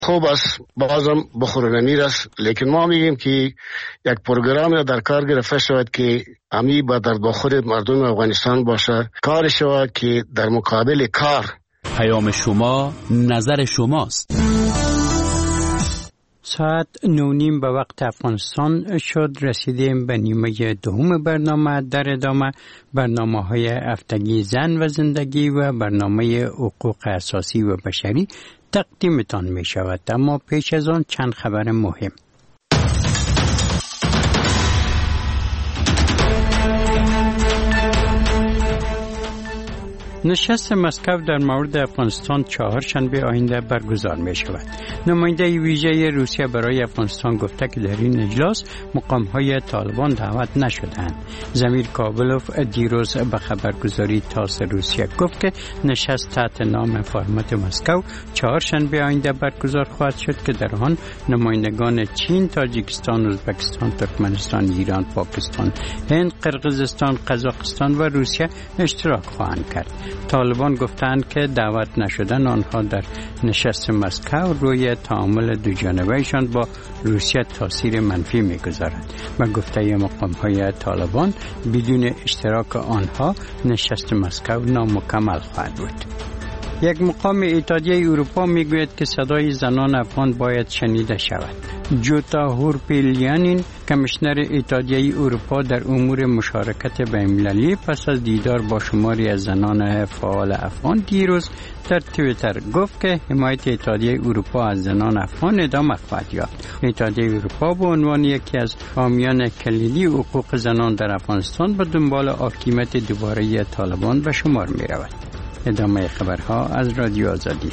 خوب است بازم بخورنی است، لیکن ما میگیم که یک پروگرام در کار گرفته شود که امی با درد بخور مردم افغانستان باشه، کار شود که در مقابل کار. پیام شما نظر شماست. ساعت 9:30 به وقت افغانستان شد. رسیدیم به نیمه دوم برنامه. در ادامه برنامه‌های هفتگی زن و زندگی و برنامه حقوق اساسی و بشری تقدیمتان می شود، اما پیش از آن چند خبر مهم. نشست مسکو در مورد افغانستان چهارشنبه آینده برگزار می شود. نماینده ویژه روسیه برای افغانستان گفته که در این اجلاس مقام‌های طالبان دعوت نشدند. زمیر کابلوف دیروز به خبرگزاری تاس روسیه گفت که نشست تحت نام فرمت مسکو چهارشنبه آینده برگزار خواهد شد که در آن نمایندگان چین، تاجیکستان، ازبکستان، ترکمنستان، ایران، پاکستان، هند، قرقیزستان، قزاقستان و روسیه اشتراک خواهند کرد. طالبان گفتند که دعوت نشدن آنها در نشست مسکو روی تعامل دوجانبه‌شان با روسیه تاثیر منفی می‌گذارد و گفته مقام‌های طالبان بدون اشتراک آنها نشست مسکو نامکمل خواهد بود. یک مقام اتحادیه اروپا میگوید که صدای زنان افغان باید شنیده شود. جوتا هورپیلیانین، کمیشنر اتحادیه اروپا در امور مشارکت بین‌المللی، پس از دیدار با شماری از زنان فعال افغان دیروز در توییتر گفت که حمایت اتحادیه اروپا از زنان افغان ادامه خواهد یافت. اتحادیه اروپا به عنوان یکی از حامیان کلیدی حقوق زنان در افغانستان به دنبال حاکمیت دوباره طالبان به شمار می‌رود. ادامه خبرها از رادیو آزادی.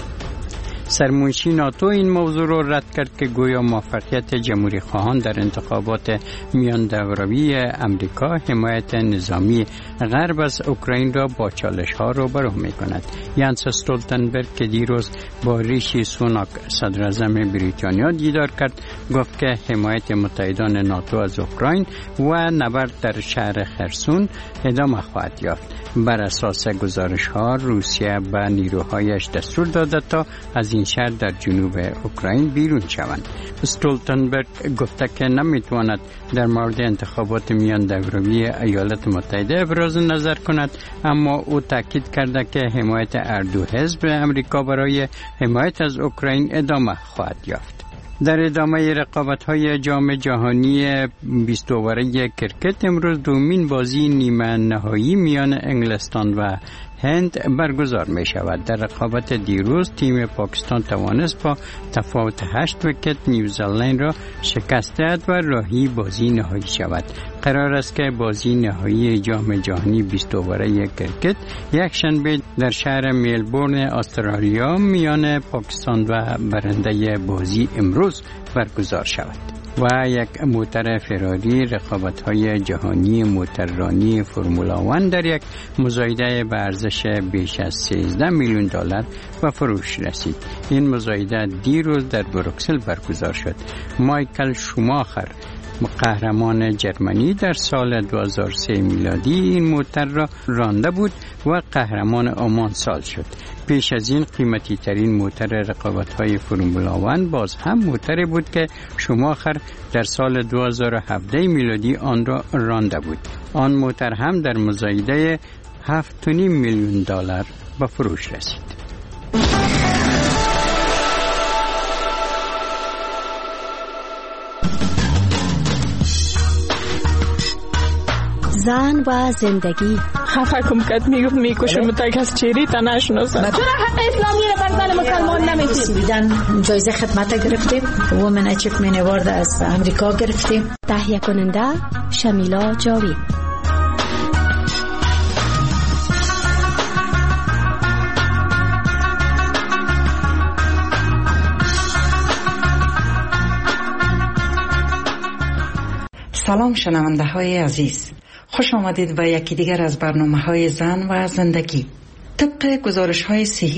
سرمنشی ناتو این موضوع را رد کرد که گویا موفقیت جمهوری خواهان در انتخابات میان دوروی امریکا حمایت نظامی غرب از اوکراین را با چالش ها روبرو می کند. یانس استولتنبرگ که دیروز با ریشی سوناک صدر اعظم بریتانیا دیدار کرد گفت که حمایت متحدان ناتو از اوکراین و نبرد در شهر خرسون ادامه خواهد یافت. بر اساس گزارش ها روسیه به نیروهایش دستور داده تا از این شهر در جنوب اوکراین بیرون شوند. استولتنبرگ گفته که نمیتواند در مورد انتخابات میان دوروی ایالات متحده ابراز نظر کند، اما او تاکید کرده که حمایت هر دو حزب امریکا برای حمایت از اوکراین ادامه خواهد یافت. در ادامه رقابت‌های جام جهانی 20 اوره کرکت امروز دومین بازی نیمه نهایی میان انگلستان و هند برگزار می شود. در رقابت دیروز تیم پاکستان توانست با تفاوت 8 ویکت نیوزلند را شکست دهد و راهی بازی نهایی شود. قرار است که بازی نهایی جام جهانی 20 اوره کرکت یک شنبه در شهر ملبورن استرالیا میان پاکستان و برنده بازی امروز برگزار شود. و یک موتر فراری رقابت‌های جهانی موتررانی فرمولا 1 در یک مزایده به ارزش بیش از 13 میلیون دلار به فروش رسید. این مزایده دیروز در بروکسل برگزار شد. مایکل شوماخر، قهرمان جرمنی، در سال 2003 میلادی این موتر را رانده بود و قهرمان آمان سال شد. پیش از این قیمتی ترین موتر رقابت‌های فرمولا 1 باز هم موتری بود که شوماخر در سال 2017 میلادی آن را رانده بود. آن موتر هم در مزایده 7.5 میلیون دلار به فروش رسید. زن و زندگی. خفه کم کد میکشم تا کس چیری تا نشناسم. چرا حق اسلامی را بر زن مسلمان نمیدید؟ جایزه خدمت گرفتیم. وومن اچیومنت اوارد از امریکا گرفتیم. تهیه کننده شمیلا جاوید. سلام شنونده های عزیز، خوش آمدید به یکی دیگر از برنامه های زن و زندگی. طبق گزارش های صحی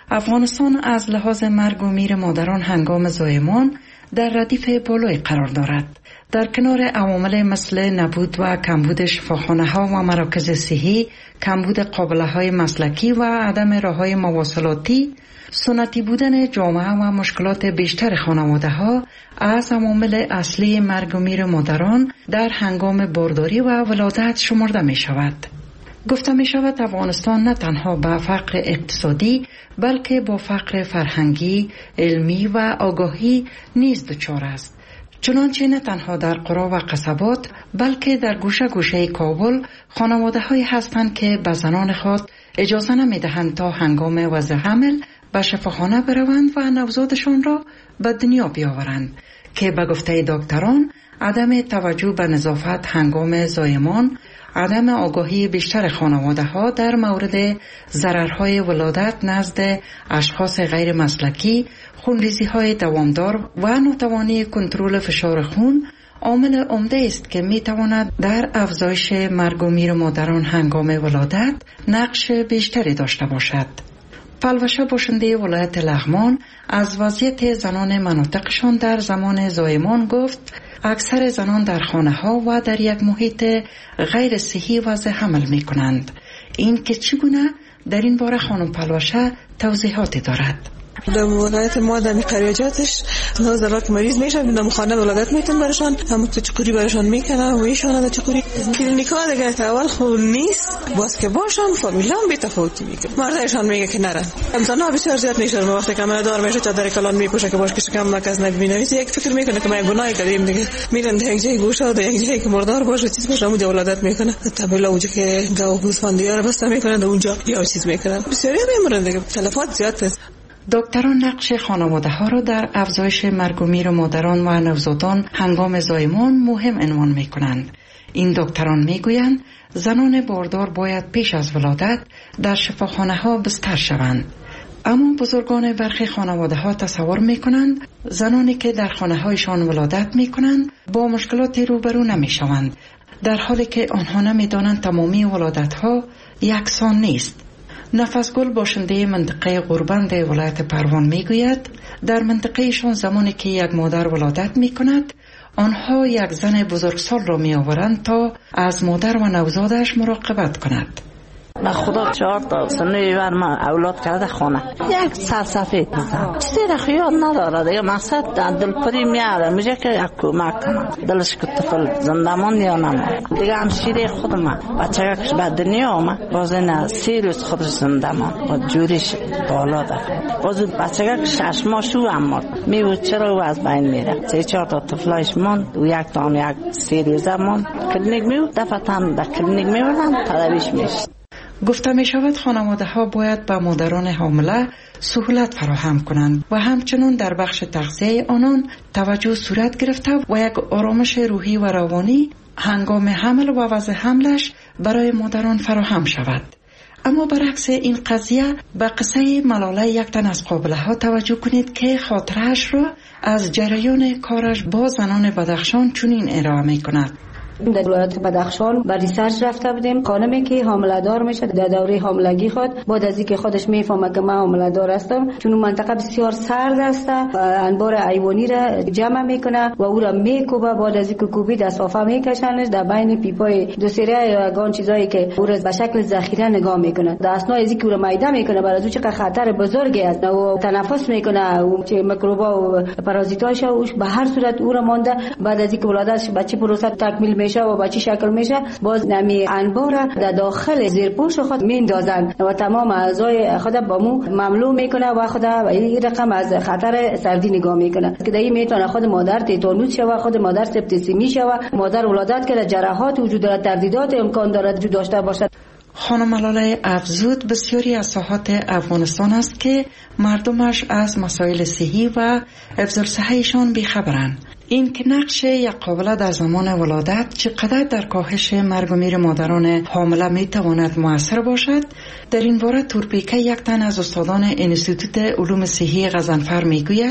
افغانستان از لحاظ مرگ و میر مادران هنگام زایمان در ردیف بالای قرار دارد. در کنار عوامل مثل نبود و کمبود شفاخانه‌ها و مراکز صحی، کمبود قابله‌های مسلکی و عدم راه‌های مواصلاتی، سنتی بودن جامعه و مشکلات بیشتر خانواده‌ها از عوامل اصلی مرگ و میر مادران در هنگام بارداری و ولادت شمرده می شود. گفته می شود افغانستان نه تنها با فقر اقتصادی بلکه با فقر فرهنگی، علمی و آگاهی نیز دچار است. چنانچه نه تنها در قرى و قصبات بلکه در گوشه گوشه کابل خانواده هایی هستند که به زنان خود اجازه نمی دهند تا هنگام وضع حمل به شفاخانه بروند و نوزادشان را به دنیا بیاورند که به گفته دکتران عدم توجه به نظافت هنگام زایمان، عدم آگاهی بیشتر خانواده ها در مورد ضررهای ولادت نزد اشخاص غیر مسلکی، خونریزی های دوامدار و ناتوانی کنترل فشار خون عامل عمده است که می تواند در افزایش مرگ و میر مادران هنگام ولادت نقش بیشتری داشته باشد. پلوشه باشنده ولایت لغمان از وضعیت زنان مناطقشان در زمان زایمان گفت اکثر زنان در خانه ها و در یک محیط غیر صحی وضع حمل می کنند. این که چگونه در این باره خانم پلوشه توضیحاتی دارد. در ولایت ما در قریاجاتش نوزادات مریض میشن در خانه ولادت میتون برشان هم تو چکوری برشان میکنه و ایشان در چکوری کلینیکا دیگه اول خود نیست باز که باشن فامیلام بی تفاوتی میکنه. مردایشان میگه که نرن امتحانا بسیار زیاد میشن وقتی کاملا دار میشه چادر کلان میپوشه که باش که شکم نکس نبینه یک فکر میکنه که ما گناهی کردیم دیگه میرن در یک جای گوشه در یک جایی که مردار باشه چیز باشه اونجا ولادت میکنه تبلا اونجا که گاو گوسفندیار بسته میکنن اونجا یا چیز میکنن بسیاری میمونن دیگه تلفات زیاد است. دکتران نقش خانواده ها را در افزایش مرگ و میر مادران و نوزادان هنگام زایمان مهم عنوان می کنند. این دکتران می گویند زنان باردار باید پیش از ولادت در شفاخانه ها بستر شوند. اما بزرگان برخی خانواده ها تصور می کنند زنانی که در خانه هایشان ولادت می کنند با مشکلاتی روبرو نمی شوند، در حالی که آنها نمی دانند تمامی ولادت ها یکسان نیست. نفسگل باشنده منطقه غوربند ولایت پروان میگوید در منطقه شان زمانی که یک مادر ولادت می کند آنها یک زن بزرگسال را می آورند تا از مادر و نوزادش مراقبت کند. به خدا 4 تا سنوی ور من اولاد کرده خانه یک سرسفید بزن چیزی را خیال نداره دیگه مقصد دلپری میاره میگه که یک کمک کنم دلش که طفل زندمان یا نمان دیگه همشیره خودم بچه کش به دنیا آمد باز این 3 روز خودش زندمان با جوریش بالا دفت باز بچه کش 6 ماه شو هم میبود چرا او از بین میره 3-4 تا طفلایش ماند و یک تا یک 3 روزه ماند کلینیک میبود دفت هم در کلینیک میبودن تداویش میشه. گفته می شود خانواده ها باید به مادران حامله سهولت فراهم کنند و همچنین در بخش تغذیه آنان توجه صورت گرفته و یک آرامش روحی و روانی هنگام حمل و وضع حملش برای مادران فراهم شود. اما برعکس این قضیه به قصه ملاله یک تن از قابله ها توجه کنید که خاطرش را از جریان کارش با زنان بدخشان چنین ارائه می کند. در ولایت بدخشان با ریسرچ رفته بودیم. خانمی که حامله دار میشه در دوره حاملگی خود بعد از اینکه خودش میفهمه که من حامله دار هستم چون منطقه بسیار سرد است انبار حیوانی را جمع میکنه و او را میکوبه بعد از اینکه کوبید از صافه میکشنش در بین پیپای دو سری یا گان چیزایی که او را به شکل ذخیره نگاه میکنه در اثناء از اینکه او را میده میکنه برای از چقدر خطر بزرگی است و تنفس میکنه و چه میکروبا و پارازیتاش اوش به هر صورت او را مانده بعد از اینکه ولادتش بچه پروسه تکمیل و بچه شکل میشه باز نمی انبار در داخل زیرپوش خود میندازن و تمام اعضای خود با مو مملو میکنه و خود این رقم از خطر سردی نگاه میکنه که دیگه میتونه خود مادر تیتانوس شه و خود مادر سپتیسیمی شه و مادر ولادت که جراحات وجود داره تردیدات امکان داره وجود داشته باشد. خانم ملاله افزود بسیاری از ساحات افغانستان است که مردمش از مسائل صحی و حفظ الصحه‌شان بیخبرند. این که نقش یک قابله در زمان ولادت چقدر در کاهش مرگ و میر مادران حامله می تواند مؤثر باشد در این باره تورپیکه یک تن از استادان انستیتوت علوم صحی غضنفر می گوید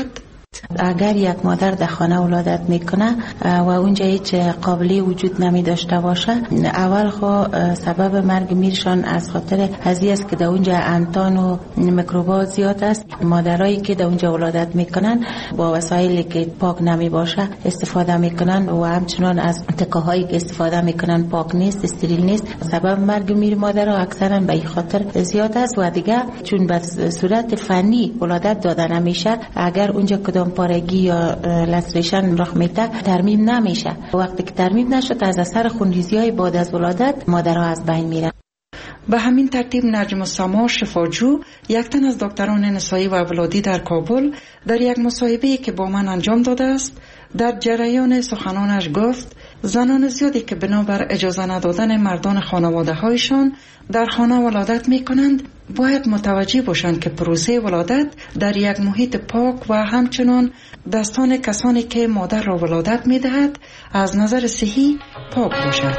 اگر یک مادر در خانه ولادت میکنه و اونجا هیچ قابلی وجود نمی داشته باشه، اول خو سبب مرگ میرشان از خاطر هزی است که در اونجا انتان و میکروبات زیاد است. مادرایی که در اونجا ولادت میکنن با وسایلی که پاک نمی باشه استفاده میکنن و همچنان از تکه هایی که استفاده میکنن پاک نیست، استریل نیست. سبب مرگ میر مادرها اکثرا به این خاطر زیاد است. و دیگه چون به صورت فنی ولادت داده نمیشه، اگر اونجا کدام پارگی یا لسریشن رخ میده ترمیم نمیشه. وقتی که ترمیم نشد از اثر خونریزی‌های بعد از ولادت مادرها از بین میرن. به همین ترتیب نجم ساما شفاجو، یک تن از دکتران نسایی و ولادی در کابل، در یک مصاحبه‌ای که با من انجام داده است در جریان سخنانش گفت زنان زیادی که بنابر اجازه ندادن مردان خانواده هایشان در خانه ولادت می کنند باید متوجه باشند که پروسه ولادت در یک محیط پاک و همچنان دستان کسانی که مادر را ولادت می دهد از نظر صحی پاک باشد.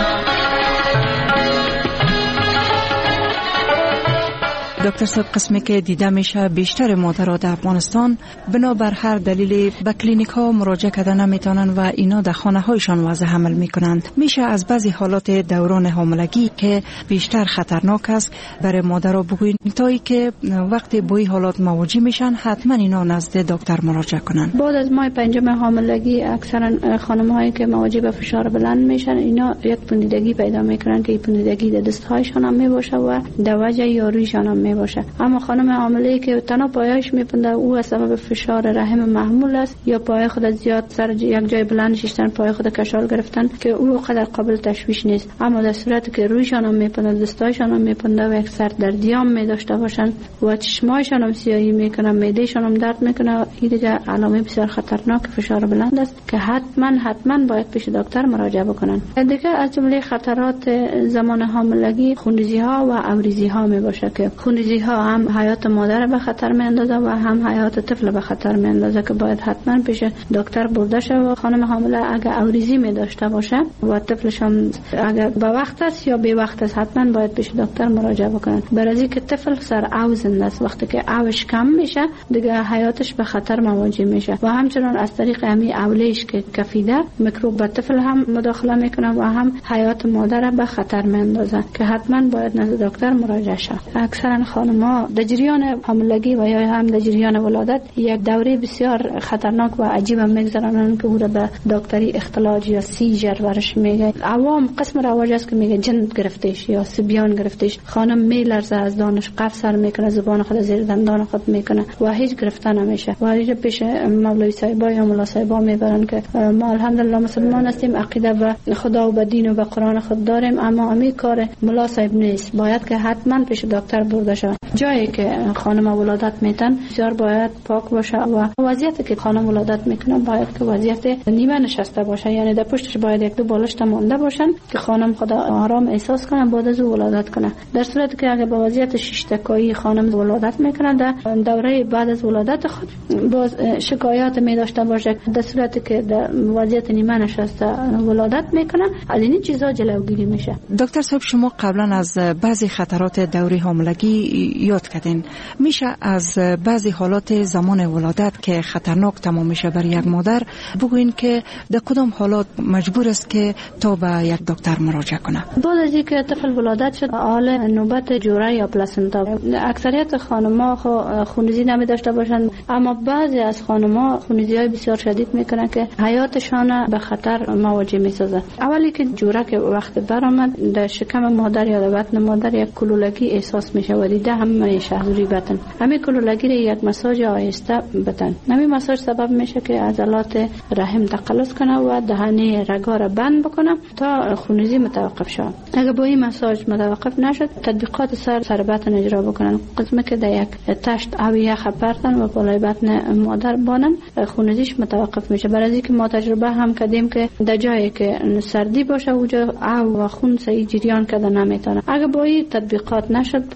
دکتر صاحب، قسمی که دیده میشه بیشتر مادرها در افغانستان بنابر هر دلیلی به کلینیک ها مراجعه کرده نمیتونن و اینا در خانه هایشان وضع حمل میکنند. میشه از بعضی حالات دوران حاملگی که بیشتر خطرناک است برای مادرها بگوین تایی که وقتی با این حالات مواجه میشن حتما اینا نزد دکتر مراجعه کنن. بعد از ماه پنجم حاملگی اکثرا خانم هایی که مواجه به فشار بلند میشن اینا یک پوندیدگی پیدا میکنن که این پوندیدگی در دست هایشان هم میباشه و در وجه یارویشان هم باشه. اما خانم حامله که تنها پایش میپنده او از سبب فشار رحم محمول است یا پای خود زیاد سر یک جای بلند شیشتن، پای خود کشال گرفتن که او قدر قابل تشویش نیست. اما در صورتی که رویشان هم میپنده، دستایشان هم میپنده و یک سر دردیام میداشته باشن و چشمایشان هم سیاهی میکنه، معدهشان هم درد میکنه، این دیگه علامه بسیار خطرناک فشار بلند است که حتما باید پیش دکتر مراجعه بکنن. دیگه از جمله خطرات زمان حاملگی خونریزی ها و اوریزی ها میباشه که خونریزی ها هم حیات مادر به خطر میاندازه و هم حیات طفل به خطر میاندازه که باید حتما پیش دکتر برده شه. و خانم حامله اگر اوریزی می داشته باشه و طفلش هم اگر به وقت است یا بی وقت است حتما باید پیش دکتر مراجعه بکنن. برای که طفل سر او زنده است، وقتی که اوش کم میشه دیگه حیاتش به خطر مواجه میشه و همچنان از طریق امی اولیش که کفیده میکروب به طفل هم مداخله میکنه و هم حیات مادر به خطر میاندازه که حتما باید نزد دکتر مراجعه شه. اکثرا خانم‌ها در جریان حاملگی و یا هم در جریان ولادت یک دوره بسیار خطرناک و عجیب میگذرانند که او را به دکتری اختلاج یا سیجر ورش میگه. عوام قسم رواج است که میگه جن گرفتش یا سبیان گرفتش. خانم میلرزه از دانش، قف سر میکنه، زبان خود زیر دندان خود میکنه و هیچ گرفته نمیشه و هیچ پیش مولوی صاحبا یا ملا صاحبا میبرن که ما الحمدلله مسلمان هستیم، عقیده به خدا و به دین و به قرآن خود داریم، اما امی کار ملا صاحب نیست. باید که حتما پیش دکتر برده شه. جایی که خانم ولادت میتن بسیار باید پاک باشه و وضعیتی که خانم ولادت میکنه باید که وضعیت نیمه نشسته باشه، یعنی در پشتش باید یک دو بالشت مونده باشن که خانم خود آرام احساس کنه بعد از ولادت کنه. در صورتی که اگه با وضعیت شش تکایی خانم ولادت میکنه در دوره بعد از ولادت خود باز شکایات می داشته باشه، در صورتی که در وضعیت نیمه نشسته ولادت میکنه از این چیزا جلوگیری میشه. دکتر صاحب، شما قبلا از بعضی خطرات دوره حاملگی یاد کردین. میشه از بعضی حالات زمان ولادت که خطرناک تمام میشه برای یک مادر بگوین که در کدام حالات مجبور است که تا به یک دکتر مراجعه کنه؟ بعد از اینکه طفل ولادت شد حال نوبت جوره یا پلاسنتا، اکثریت خانم‌ها خونریزی نمی داشته باشند، اما بعضی از خانم‌ها خونریزی‌های بسیار شدید میکنه که حیاتشان به خطر مواجه میسازه. اولی که جوره که وقت برآمد در شکم مادر یا در بطن مادر یک کلولگی احساس میشه و دیده هم شهروری بطن. همین کلولگی را یک مساج آهسته بدن. همین مساج سبب میشه که عضلات رحم تقلص کنه و دهانه رگا را بند بکنه تا خونریزی متوقف شه. اگر با این مساج متوقف نشد تطبیقات سر بطن اجرا بکنن، قسمی که در یک تشت او یخ پرتن و بالای بطن مادر بانن خونریزیش متوقف میشه. برای اینکه ما تجربه هم کردیم که در جایی که سردی باشه اونجا او و خون صحیح جریان کرده نمیتونه. اگر با این تطبیقات نشد کوشش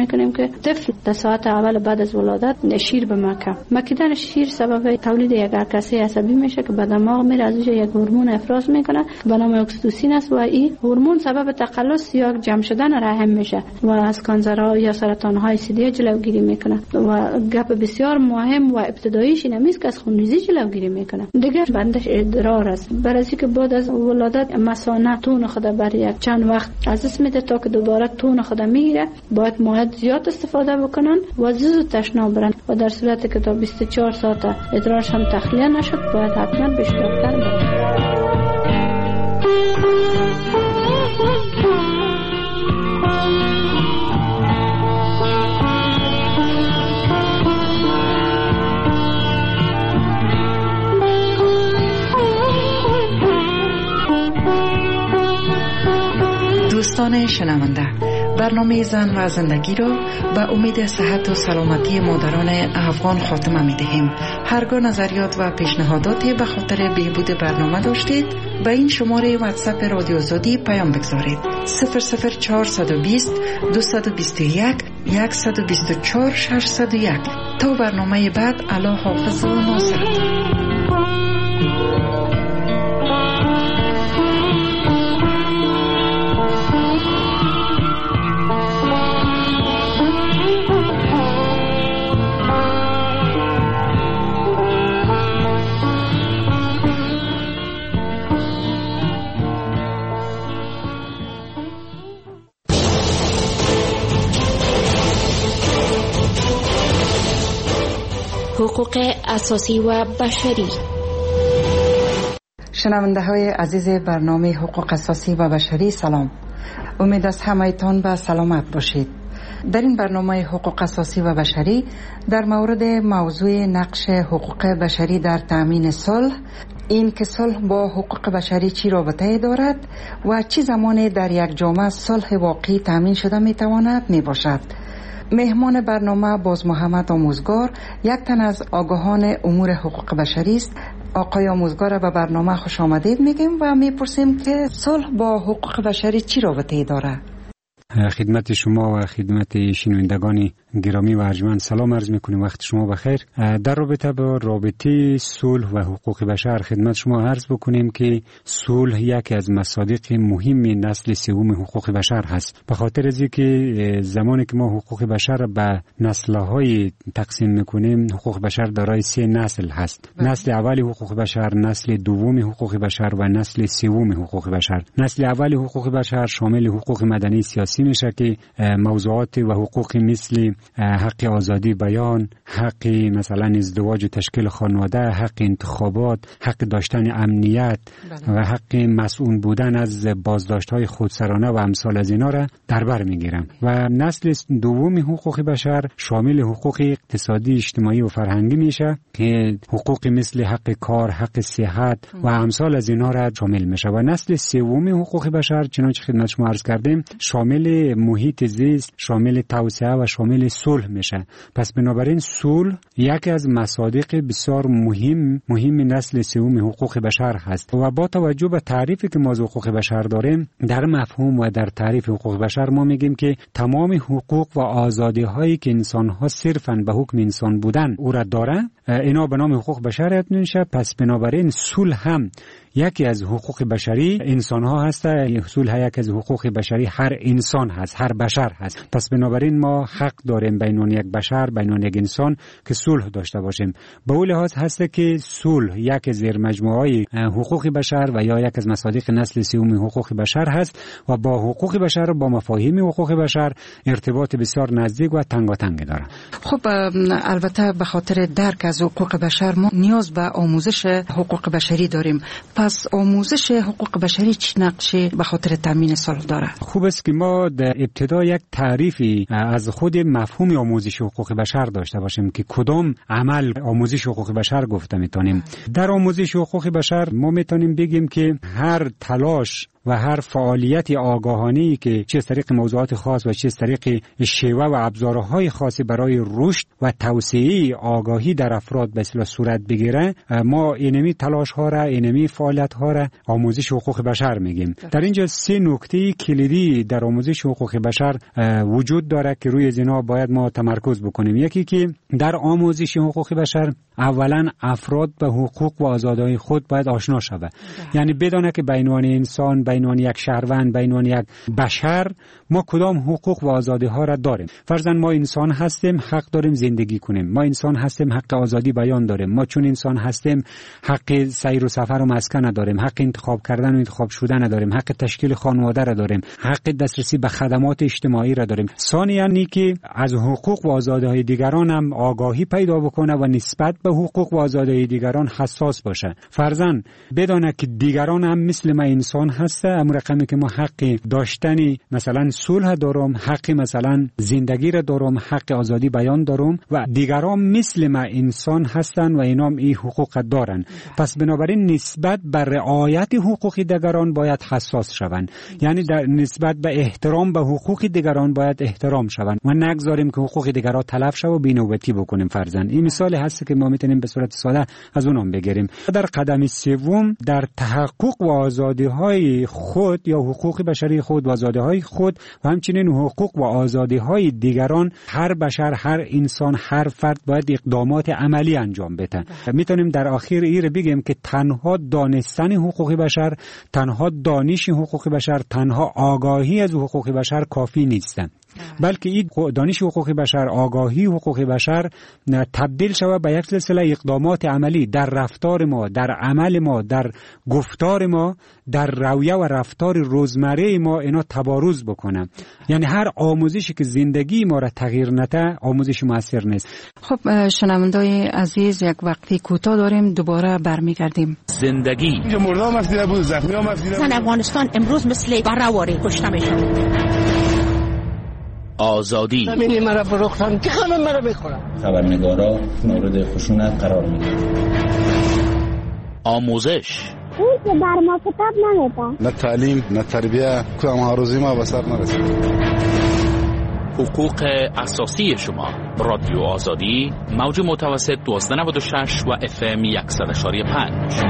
میکنیم که طفل در ساعت اول بعد از ولادت شیر به مکیدن شیر سبب تولید یک عکاسی عصبی میشه که به دماغ میره، از اونجا یک هورمون افراز میکنه به نام اکسیتوسین است و این هورمون سبب تقلص یا جمع شدن رحم میشه و از کانسرها یا سرطانهای سیدی جلوگیری میکنه. و گپ بسیار مهم و ابتداییش این است که از خونریزی جلوگیری میکنه. دیگر بندش ادرار است، برای اینکه بعد از ولادت مثانه تون خود بر یک چند وقت از دست میده تا که دوباره تون خود میگیره. باید مایع زیاد استفاده بکنن و زود تشنا برن و در صورتی که تا 24 ساعت ادرارش هم تخلیه نشد باید حتما به دکتر برن. دوستان شنونده، برنامه زن و زندگی را به امید صحت و سلامتی مادران افغان خاتمه می دهیم. هرگاه نظریات و پیشنهاداتی به خاطر بهبود برنامه داشتید به این شماره واتساپ رادیو آزادی پیام بگذارید: 00420 221 124 601. تا برنامه بعد، الله حافظ و ناصرت. حقوق اساسی و بشری. شنونده های عزیز برنامه حقوق اساسی و بشری، سلام. امید است همه‌تان به سلامت باشید. در این برنامه حقوق اساسی و بشری در مورد موضوع نقش حقوق بشری در تأمین صلح، این که صلح با حقوق بشری چی رابطه دارد و چه زمانی در یک جامعه صلح واقعی تأمین شده میتواند میباشد. مهمان برنامه باز محمد آموزگار، یک تن از آگاهان امور حقوق بشری است. آقای آموزگار به برنامه خوش آمدید میگیم و میپرسیم که صلح با حقوق بشری چی رابطه داره؟ خدمت شما و خدمت شنوندگان گرامی و ارجمند سلام عرض میکنیم. وقت شما بخیر. در رابطه با رابطه صلح و حقوق بشر خدمت شما عرض بکنیم که صلح یکی از مصادیق مهم نسل سوم حقوق بشر هست. به خاطر از اینکه زمانی که ما حقوق بشر به نسل‌های تقسیم میکنیم، حقوق بشر دارای 3 نسل هست. نسل اول حقوق بشر، نسل دوم حقوق بشر و نسل سوم حقوق بشر. نسل اول حقوق بشر شامل حقوق مدنی سیاسی میشه که موضوعات و حقوق مثل حق آزادی بیان، حق مثلا ازدواج و تشکیل خانواده، حق انتخابات، حق داشتن امنیت و حق مسئول بودن از بازداشت‌های خودسرانه و امثال از اینا را در بر میگیرن. و نسل دوم حقوق بشر شامل حقوق اقتصادی، اجتماعی و فرهنگی میشه که حقوق مثل حق کار، حق صحت و امثال از اینا را شامل میشه. و نسل سوم حقوق بشر چنانچه خدمت شما عرض کردیم شامل محیط زیست، شامل توسعه و شامل صلح میشه. پس بنابراین صلح یکی از مصادیق بسیار مهم نسل سوم حقوق بشر هست. و با توجه به تعریفی که ما از حقوق بشر داریم، در مفهوم و در تعریف حقوق بشر ما میگیم که تمام حقوق و آزادی هایی که انسان ها صرفاً به حکم انسان بودن او را دارن، اینا به نام حقوق بشر یاد میشه. پس بنابراین صلح هم یکی از حقوق بشری انسان ها هست. صلح یکی از حقوق بشری هر انسان هست، هر بشر هست. پس بنابراین ما حق داریم بین یک بشر، بین یک انسان که صلح داشته باشیم. به اون لحاظ هست که صلح یک زیر مجموعه حقوق بشر و یا یک از مصادیق نسل سوم حقوق بشر هست و با حقوق بشر و با مفاهیم حقوق بشر ارتباط بسیار نزدیک و تنگاتنگ داره. خب البته به خاطر درک از حقوق بشر ما نیاز به آموزش حقوق بشری داریم. پس آموزش حقوق بشری چه نقشی به خاطر تامین صلح داره؟ خوب است که ما در ابتدا یک تعریفی از خود مفهوم آموزش حقوق بشر داشته باشیم که کدام عمل آموزش حقوق بشر گفته میتونیم. در آموزش حقوق بشر ما میتونیم بگیم که هر تلاش و هر فعالیت آگاهانه‌ای که چه از طریق موضوعات خاص و چه از طریق شیوه و ابزارهای خاصی برای رشد و توسعه آگاهی در افراد به اصطلاح صورت بگیره، ما اینمی تلاش ها را، اینمی فعالیت ها را آموزش حقوق بشر میگیم. در اینجا 3 نکته کلیدی در آموزش حقوق بشر وجود داره که روی اینا باید ما تمرکز بکنیم. یکی که در آموزش حقوق بشر اولا افراد به حقوق و آزادی‌های خود باید آشنا شود. یعنی بدونه که بین انسان، بین یک شهروند، بین یک بشر ما کدام حقوق و آزادی‌ها را داریم. فرضاً ما انسان هستیم، حق داریم زندگی کنیم. ما انسان هستیم، حق آزادی بیان داریم. ما چون انسان هستیم حق سیر و سفر و مسکن نداریم، حق انتخاب کردن و انتخاب شدن نداریم، حق تشکیل خانواده را داریم، حق دسترسی به خدمات اجتماعی را داریم. ثانیاً که از حقوق و آزادی‌های دیگران هم آگاهی پیدا بکنه و نسبت به حقوق و آزادی‌های دیگران حساس باشه. فرضاً بدونه که دیگران هم مثل ما انسان هسته، اما رقمی که ما حق داشتن مثلا صلح دارم، حق مثلا زندگی را دارم، حق آزادی بیان دارم و دیگران مثل ما انسان هستن و اینا هم این حقوق دارن. پس بنابراین نسبت به رعایت حقوق دیگران باید حساس شوند. یعنی در نسبت به احترام به حقوق دیگران باید احترام شوند و نگذاریم که حقوق دیگران تلف شه و بی‌نوبتی بکنیم. فرضاً این مثال هست که ما میتونیم به صورت ساده از اونم بگیریم. در قدم سوم در تحقق و آزادی‌های خود یا حقوق بشری خود و آزادی‌های خود و همچنین حقوق و آزادی‌های دیگران هر بشر، هر انسان، هر فرد باید اقدامات عملی انجام بده. میتونیم در آخر این بگیم که تنها دانستن حقوق بشر، تنها دانش حقوق بشر، تنها آگاهی از حقوق بشر کافی نیست، بلکه این دانش حقوق بشر، آگاهی حقوق بشر تبدیل شود به یک سلسله اقدامات عملی در رفتار ما، در عمل ما، در گفتار ما، در رویه و رفتار روزمره ما اینا تبارز بکنه. یعنی هر آموزشی که زندگی ما را تغییر نده آموزش موثر نیست. خب شنوندای عزیز، یک وقتی کوتاه داریم، دوباره برمیگردیم. زندگی اینجا مردم مسئله بود، زخمی ها مسئله بود. افغانستان امروز مثل برآوری کشته میشه. آزادی زمینی مرا فروختن که همه مرا میخورن. خبرنگارا مورد خشونت قرار میگیرن. آموزش اون که در ما کتاب نمیده. نه تعلیم، نه تربیه، کدام هاروزی ما به سر نرسید. حقوق اساسی شما. رادیو آزادی، موج متوسط 1296 و FM 100.5.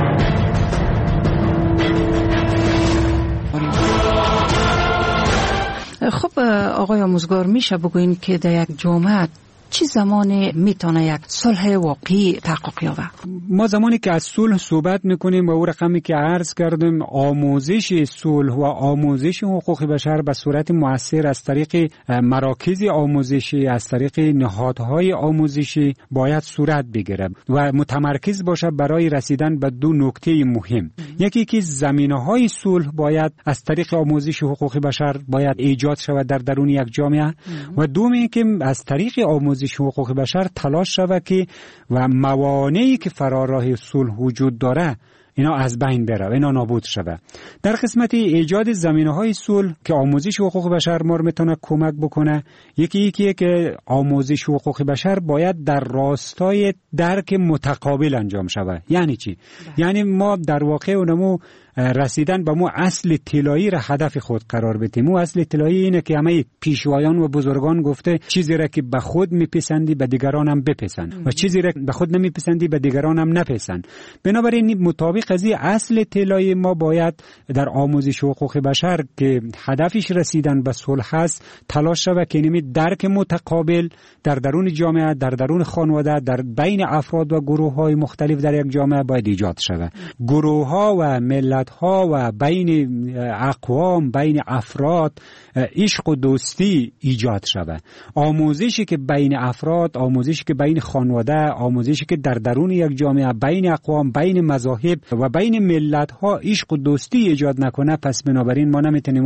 خب آقای آموزگار، میشه بگوین که در یک جامعه چه زمانی میتونه یک صلح واقعی تحقق یابه؟ ما زمانی که از صلح صحبت میکنیم و او رقمی که عرض کردیم، آموزش صلح و آموزش حقوق بشر به صورت مؤثر از طریق مراکز آموزشی، از طریق نهادهای آموزشی باید صورت بگیره و متمرکز باشه برای رسیدن به 2 نکته مهم. یکی که زمینه‌های صلح باید از طریق آموزش حقوق بشر باید ایجاد شود در درون یک جامعه و دومی که از طریق آموزش حقوق بشر تلاش شود که و موانعی که فراراه صلح وجود داره اینا از بین بره و اینا نابود شود. در قسمت ایجاد زمینه‌های صلح که آموزش حقوق بشر ما رو میتونه کمک بکنه، یکی که آموزش حقوق بشر باید در راستای درک متقابل انجام شود. یعنی چی؟ یعنی ما در واقع اونمو رسیدن به مو اصل طلایی را هدف خود قرار بدیم. مو اصل طلایی اینه که همه پیشوایان و بزرگان گفته چیزی را که به خود میپسندی به دیگران هم بپسند و چیزی را به خود نمیپسندی به دیگران هم نپسند. بنابراین مطابق از این اصل طلایی ما باید در آموزش حقوق بشر که هدفش رسیدن به صلح است تلاش شود که اینمی درک متقابل در درون جامعه، در درون خانواده، در بین افراد و گروه‌های مختلف در یک جامعه باید ایجاد شود. گروه‌ها و ملت‌ها و بین اقوام، بین افراد عشق و دوستی ایجاد شود. آموزشی که بین افراد، آموزشی که بین خانواده، آموزشی که در درون یک جامعه بین اقوام، بین مذاهب و بین ملت‌ها عشق و دوستی ایجاد نکنه، پس بنابراین ما نمیتونیم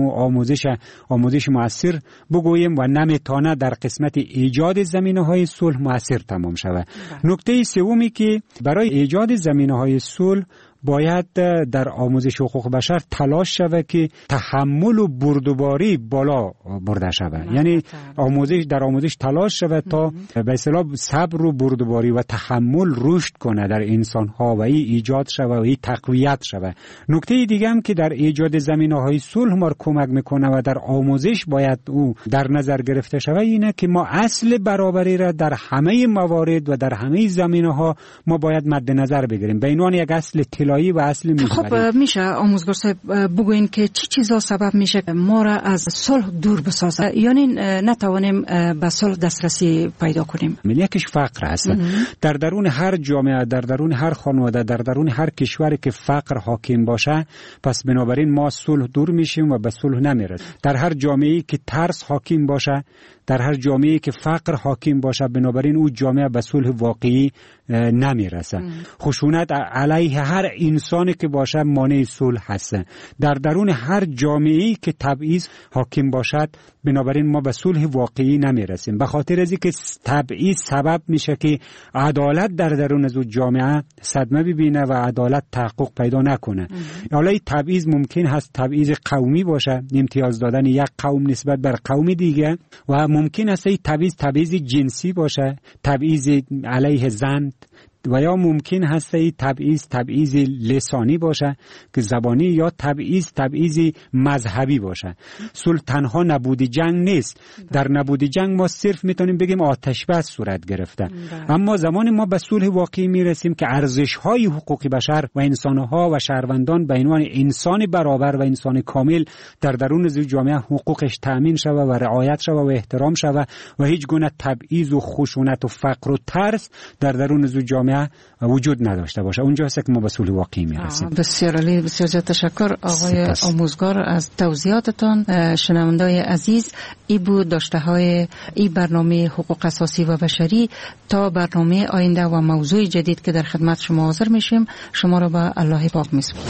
آموزش مؤثر بگوییم و نمیتونه در قسمت ایجاد زمینه‌های صلح مؤثر تمام شود. نکته سومی که برای ایجاد زمینه‌های صلح باید در آموزش حقوق بشر تلاش شود که تحمل و بردباری بالا برده شود. یعنی در آموزش تلاش شود تا به اصطلاح صبر و بردباری و تحمل رشد کنه در انسان ها و این ایجاد شود و این تقویت شود. نکته دیگه هم که در ایجاد زمینه‌های صلح ما کمک میکنه و در آموزش باید او در نظر گرفته شود اینه که ما اصل برابری را در همه موارد و در همه زمینه‌ها ما باید مد نظر بگیریم به عنوان یک اصل طلایی و اصل محوری. خب میشه آموزگار صاحب بگوین که چی چیزا سبب میشه ما را از صلح دور بسازه، یعنی نتوانیم به صلح دسترسی پیدا کنیم؟ یکیش فقر است. در درون هر جامعه، در درون هر خانواده، در درون هر کشوری که فقر حاکم باشه، پس بنابراین ما صلح دور میشیم و به صلح نمیرسیم. در هر جامعه‌ای که ترس حاکم باشه، در هر جامعه‌ای که فقر حاکم باشه، بنابراین او جامعه به صلح واقعی نمیرسه. خشونت علیه هر انسانی که باشه مانع صلح هست. در درون هر جامعه‌ای که تبعیض حاکم باشد، بنابراین ما به صلح واقعی نمیرسیم. به خاطر از اینکه تبعیض سبب میشه که عدالت در درون از جامعه صدمه ببینه و عدالت تحقق پیدا نکنه. حالا این تبعیض ممکن هست تبعیض قومی باشه، امتیاز دادن یک قوم نسبت بر قوم دیگه، و ممکن است این تبعیض جنسی باشه، تبعیض علیه زن، و یا ممکن هست این تبعیض لسانی باشه که زبانی، یا تبعیض مذهبی باشه. صلح تنها نبود جنگ نیست. در نبود جنگ ما صرف میتونیم بگیم آتش بس صورت گرفته. اما زمان ما به صلح واقعی میرسیم که ارزش‌های حقوق بشر و انسان‌ها و شهروندان به عنوان انسان برابر و انسان کامل در درون جامعه حقوقش تأمین شود و رعایت شود و احترام شود و هیچ گونه تبعیض و خشونت و فقر و ترس در درون جامعه وجود نداشته باشه. اونجاست که ما به صلح واقعی میرسیم. بسیار عالی، بسیار زیاد تشکر آقای آموزگار از توضیحاتتان. شنوندای عزیز، ای بود داشته های ای برنامه حقوق اساسی و بشری. تا برنامه آینده و موضوع جدید که در خدمت شما حاضر میشیم، شما را به الله پاک میسپارم.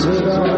صدا